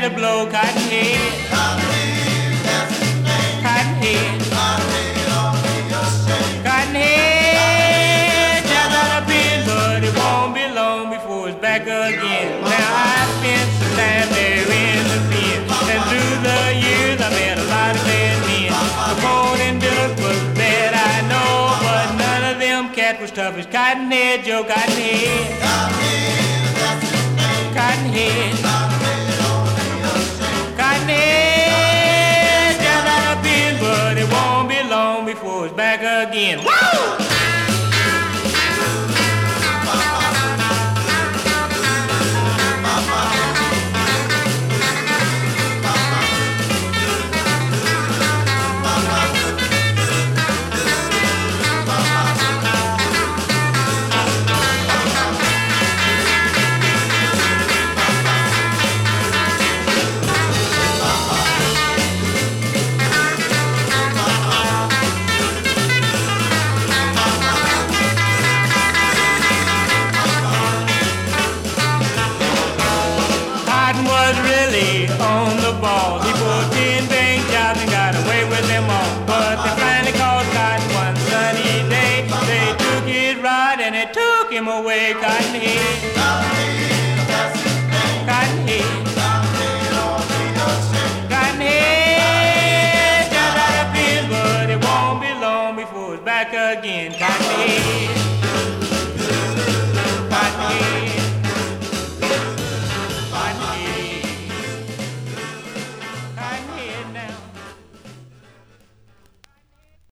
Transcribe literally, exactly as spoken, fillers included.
to blow Cottonhead. Cottonhead. Cottonhead just out of pin, but it won't be long before it's back again. Now I spent some time there in the pen, and through the years I met a lot of bad men. Capone and Dillon was bad, I know, but none of them cats was tough as Cottonhead Joe. Cottonhead. Cottonhead. Cottonhead just out of pin, but it won't be long before it's back again. Woo! Was really on the ball. He pulled ten bank jobs and got away with them all. But they finally caught Cotton one sunny day. They took his rod and they took him away, Cottonhead.